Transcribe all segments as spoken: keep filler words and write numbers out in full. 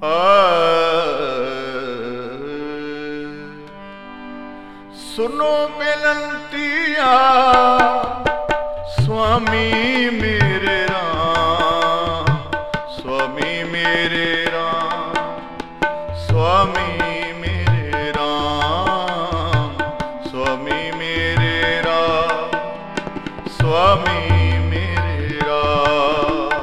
सुनो बेनंतिया स्वामी मेरे राम, स्वामी मेरे राम, स्वामी मेरे राम, स्वामी मेरे राम, स्वामी मेरे राम।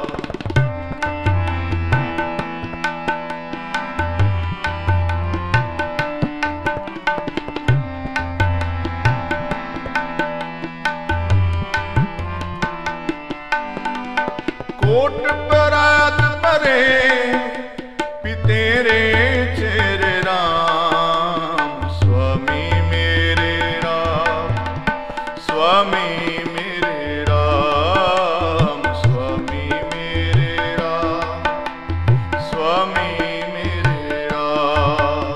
कोट परात परे पितेरे चेरे राम, स्वामी मेरे राम, स्वामी मेरे राम, स्वामी मेरे राम, स्वामी मेरे राम।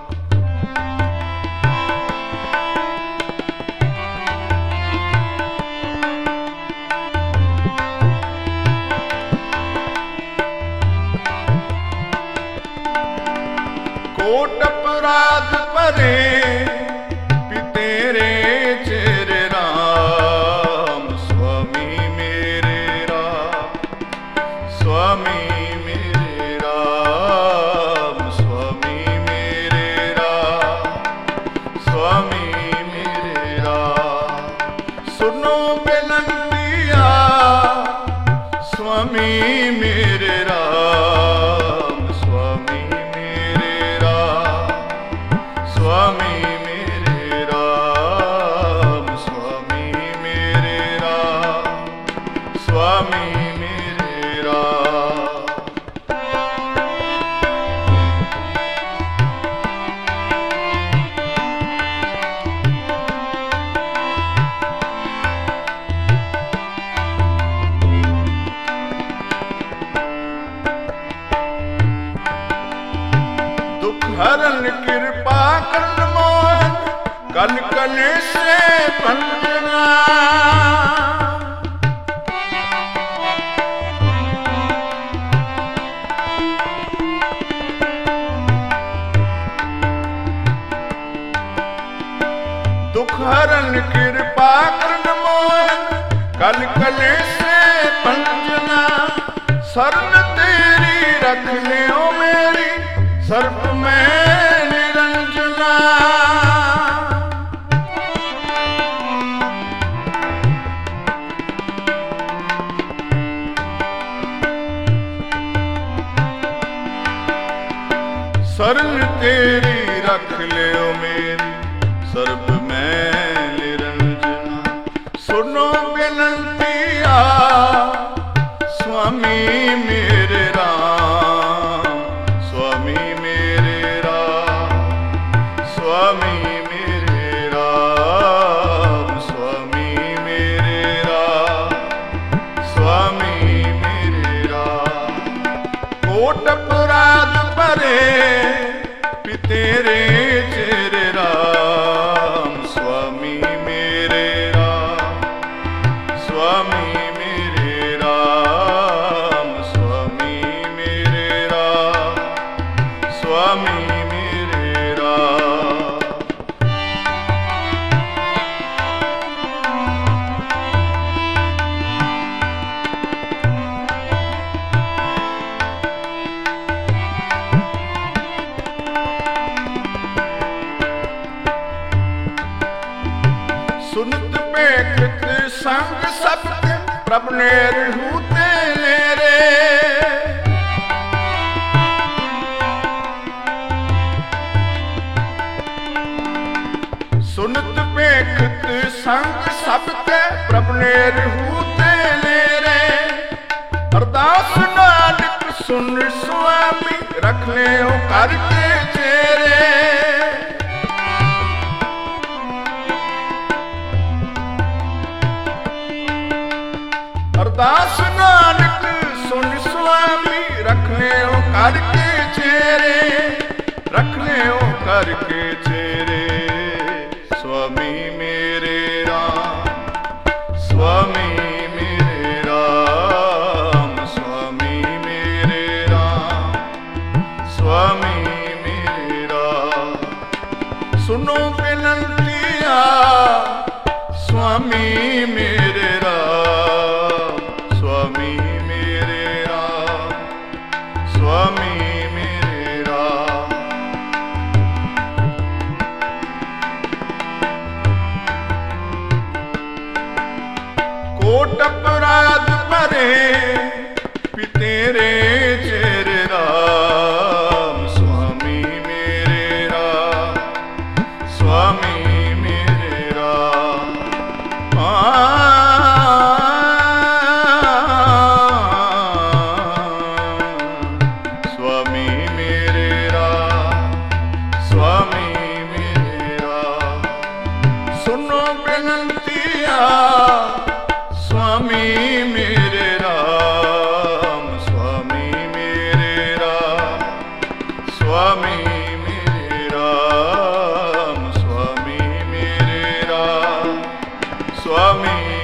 कोट अपराध परे पितेरे चेरे राम, स्वामी मेरे राम, स्वामी मेरे राम, स्वामी मेरे राम, स्वामी मेरे राम। सुनो बेनंतिया स्वामी मेरे राम, स्वामी स्वामी मेरे राम, स्वामी मेरे राम, स्वामी मेरे राम। दुख हरन कृपा कर मोहन, कल कल से पंजना। दुख हरन कृपा कर मोहन, कल कल से पंजना। शरण तेरी रख लियो मेरी, सर्प में निरंजना। शरण तेरी रख लियो मेरी, सर्प में निरंजना। सुनो बेनंतिया स्वामी मेरे राम, स्वामी मेरे राम, स्वामी मेरे राम, स्वामी मेरे राम, स्वामी मेरे राम। कोट अपराध परे पितेरे चेरे राम, स्वामी मेरे राम, स्वामी मेरे राम, स्वामी मेरे राम, स्वामी मेरे राम। सुनत पेखत संग सबके, प्रभु ने रहूते मेरे। सुनत पेखत संग सबके, प्रभु ने रहूते मेरे। अरदास नानक सुन स्वामी, रख ले करके चेरे। अरदास नानक सुन स्वामी, रख ले करके चेरे, रख ले करके चेरे। स्वामी मेरे राम, स्वामी मेरे राम, स्वामी मेरे राम, मेरे राम, स्वामी मेरे राम, स्वामी मेरे राम। कोट अपराध परे पितेरे चेरे राम, स्वामी मेरे राम, स्वामी मेरे राम। स्वामी मेरे राम, स्वामी मेरे राम। सुनो विनंतिया स्वामी मेरे राम, स्वामी मेरे राम, स्वामी मेरे राम, स्वामी मेरे राम, स्वामी